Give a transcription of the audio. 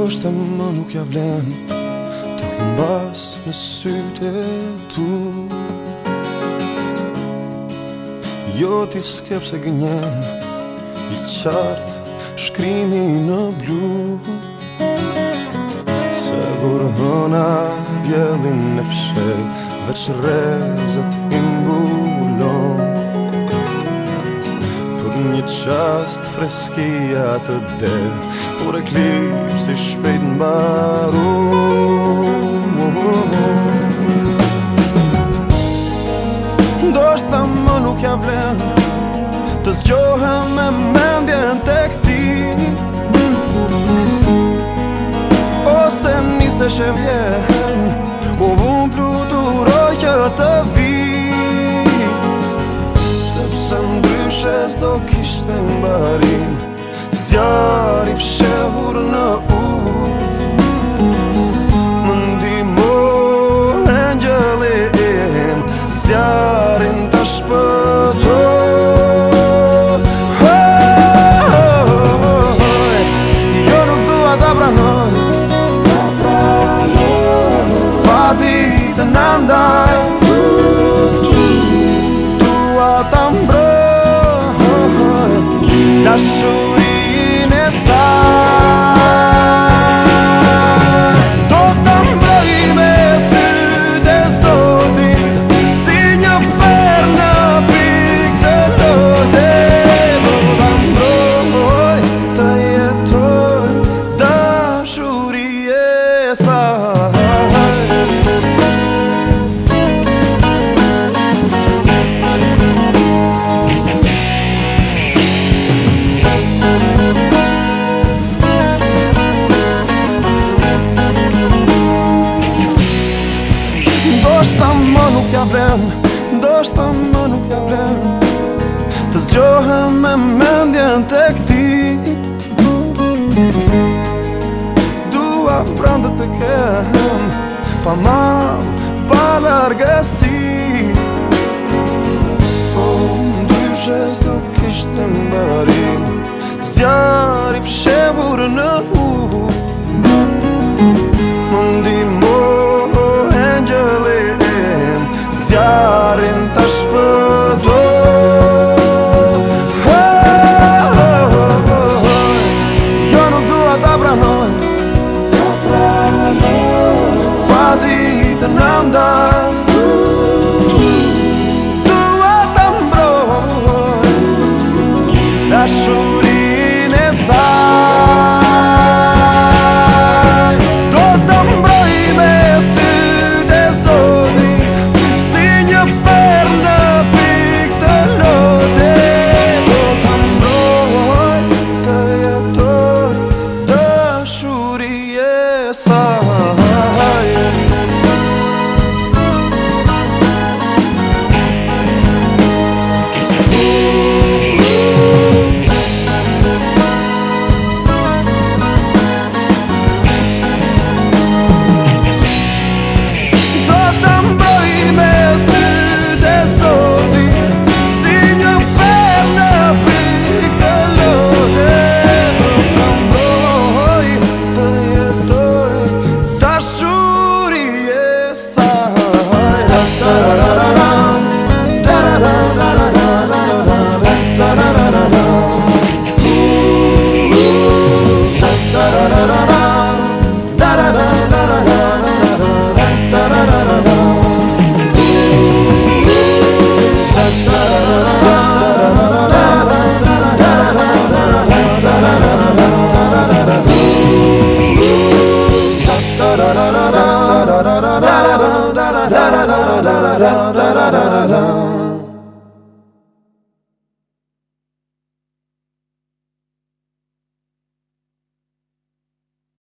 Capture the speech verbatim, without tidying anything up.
Ndoshta më nuk ja vlen të humbas në sytë tu. Jo ti s'kep se gënjen i qartë shkrimi në blu, se burhona djellin në fshej veç rezet i mbulon. Për një qast freskia të del, por eklipsi shpejt mbaron. Ndoshta më nuk ja vlen të zgjohem me mendjen tek ti, ose nisesh e vjen, u unë fluturoj që të vi, sepse ndryshe s'do kishte mbarim zjarri fshehur në ujë. Më ndihmo engjëlli im, zjarrin ta shpëtoj. Jo nuk dua ta pranoj, fati të na ndaj, dua ta mbroj dashurinë e saj. Do ta mbroj me sytë e Zotit, si një perlë në pikë të lotë. Do ta mbroj të jetoj dashuri e saj. Ndoshta më nuk ja vlen, ndoshta më nuk ja vlen të zgjohem me mendjen tek ti. Dua pranë të kem, pa mal, pa largësi, po ndryshe s'do kishte mbarim zjarri fshehur në ujë. Më ndihmo engjëlli im, zjarrin ta shpëtoj. Jo nuk dua ta pranoj, fati të na ndaj, dua ta mbroj dashurinë e saj. Do ta mbroj me sytë e Zotit, si një perlë në pikë të lotë. Do ta mbroj të jetoj dashuri e saj. Da da da da da da da da da da da da da da da da.